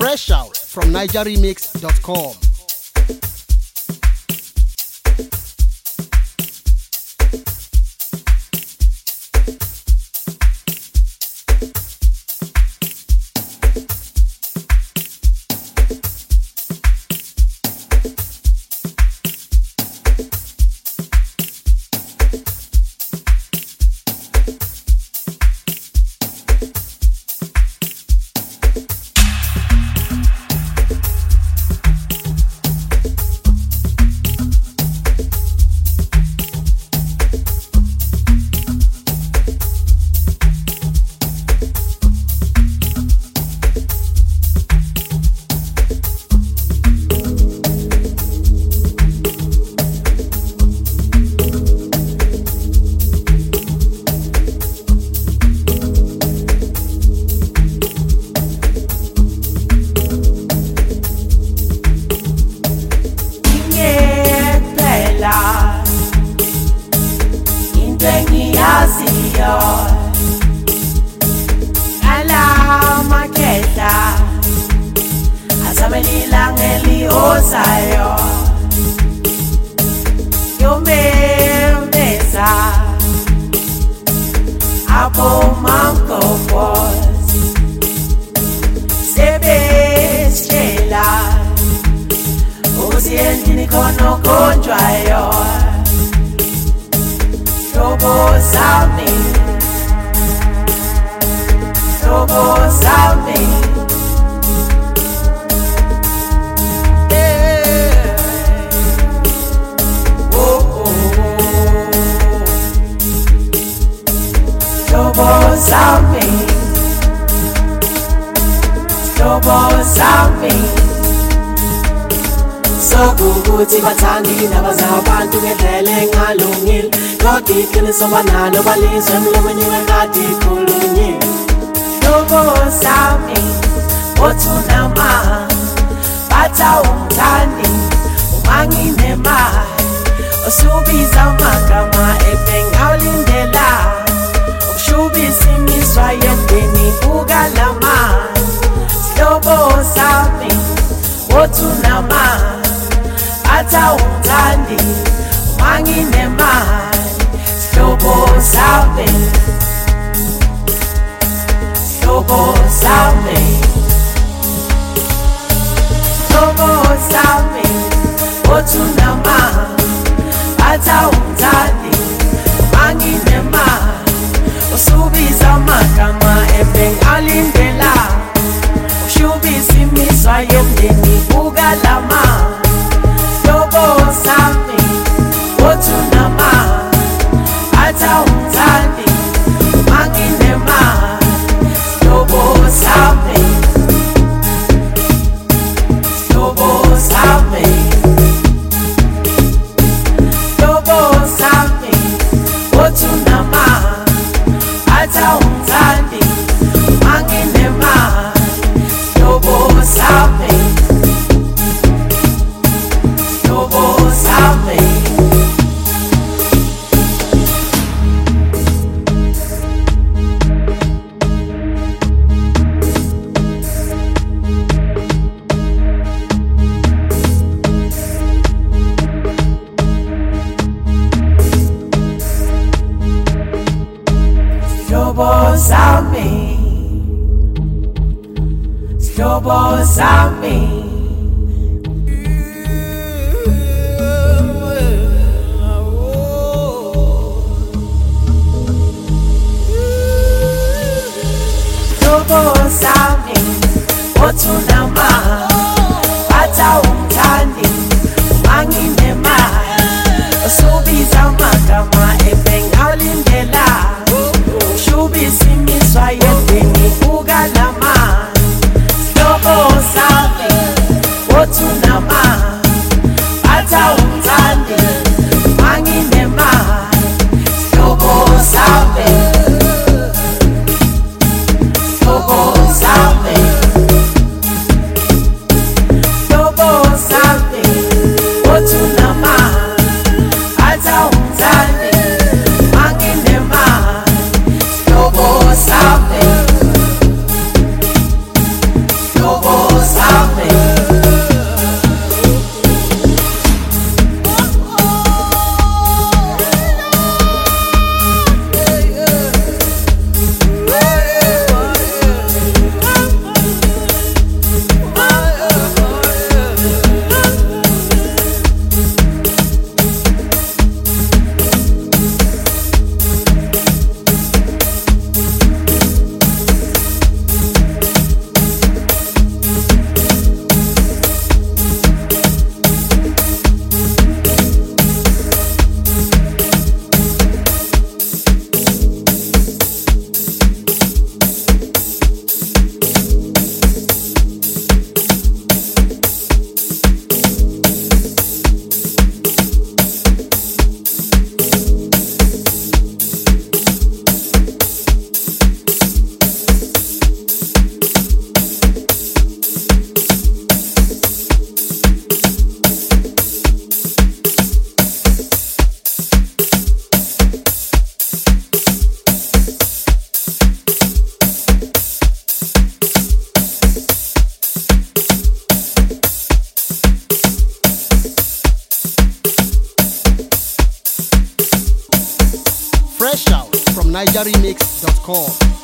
Fresh out from nigeremix.com. Sobanalo balizwe mlomeni wengadi khulunye Lobo sami othunama Batha umthandi umangine mai Osubiza amagama ebengawulindela Ukushubisa imizwa yendeni ukalama Lobo sami othunama Batha umthandi umangine mai Lobo salve, Lobo salve, Lobo salve, Otunama, Ata umtandi, Mangine ma, Osubiza magama ebengalindela, Ushubisa imizwa yendeni ukalama, Lobo salve, Otunama. Ata umthandi mangine ma Lobo salve Lobo salve Lobo salve Otunama Ata umthandi mangine ma Lobo salve Lobo salve Lobo Zami Lobo Zami Otunama Bata umthandi Mangine mai Osubiza magama ebengawulindela Shubisa imizwa yendeni ukalama Lobo salve, otunama, ata umthandi, mangine ma. Lobo salve, Lobo salve, Fresh out from NigerRemix.com.